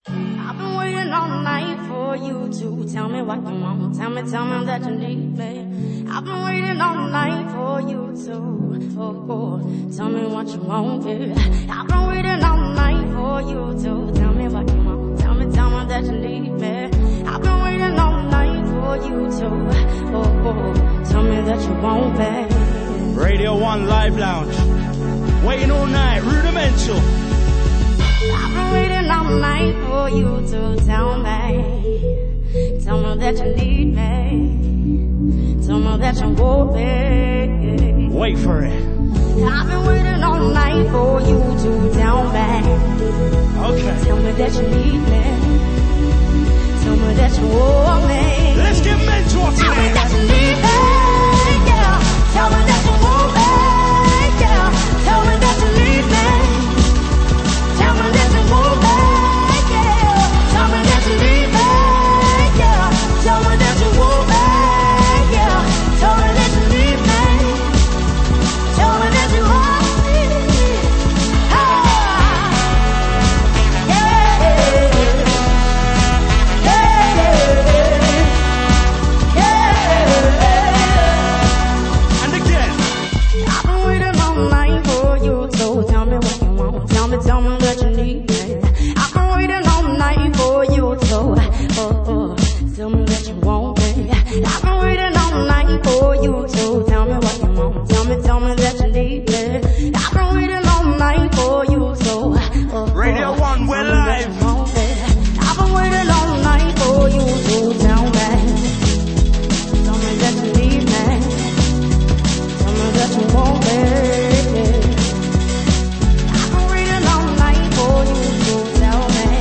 I've been waiting all night for you to tell me what you want. Tell me that you need me. I've been waiting all night for you to, tell me what you want, baby. I've been waiting all night for you to tell me what you want. Tell me that you need me. I've been waiting all night for you to, tell me that you want, baby. Radio 1 Live Lounge. Waiting all night, Rudimental. I've been waiting all night for you to tell me that you need me, tell me that you want me. Wait for it. I've been waiting all night for you to tell me, okay. Tell me that you need me, tell me that you want me. Let's get mental tonight. Tell me that you need me, yeah. Tell me that you want me, yeah. Tell me that you need me. Tell me that you want me, yeah. Tell me that you need me, yeah. Tell me that you want me, yeah. Tell me that you need me. Tell me that you want me. Yeah, yeah. And again. I've been waiting all night for you to tell me what you want. Tell me that you need me. I've been waiting all night for you to, tell me that you want me. I've been waiting all night for you to tell me what you want. Tell me that you need me. I've been waiting all night for you to, Radio 1, we're live. I've been waiting all night for you to tell me that you need me. Tell me that you want me. I've been waiting all night for you to tell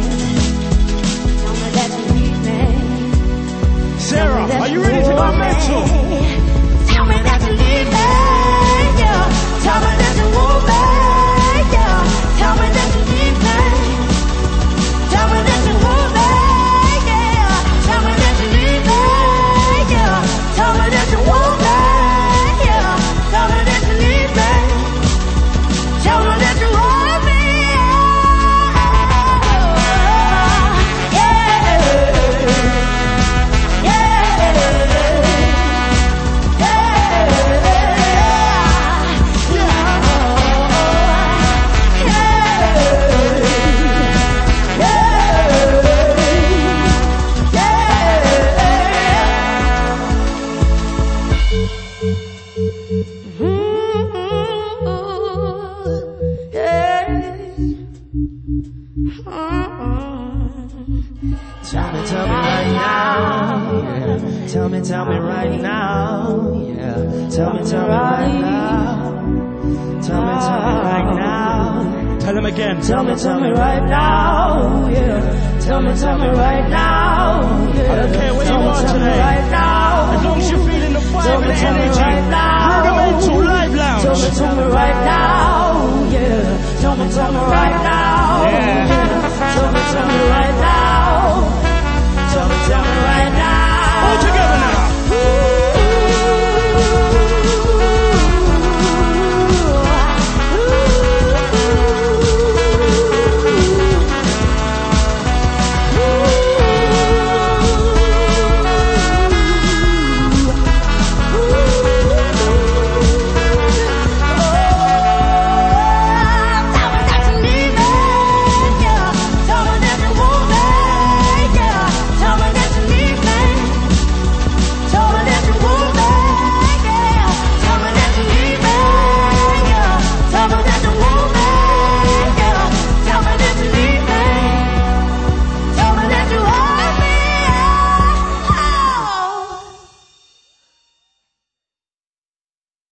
me that you need me. Sarah, are you ready to go mental? Tell me that you need me, yeah. Tell me that you want me, yeah. Tell me that you need me. Tell me that you want me, yeah. Tell me that you need me, yeah. Tell me that you want me, yeah. Tell me that you need me. Tell me that you want me, Tell me right now, yeah. Tell me right now, yeah. Tell me right now. Tell me right now. Tell him again. Tell me right now, yeah. Tell me right now, yeah. I don't care where you are today. Right now. As long as you're feeling the fire and the energy. Right now. Rudimental Live Lounge. Tell me right now, yeah. Tell me right now. Yeah.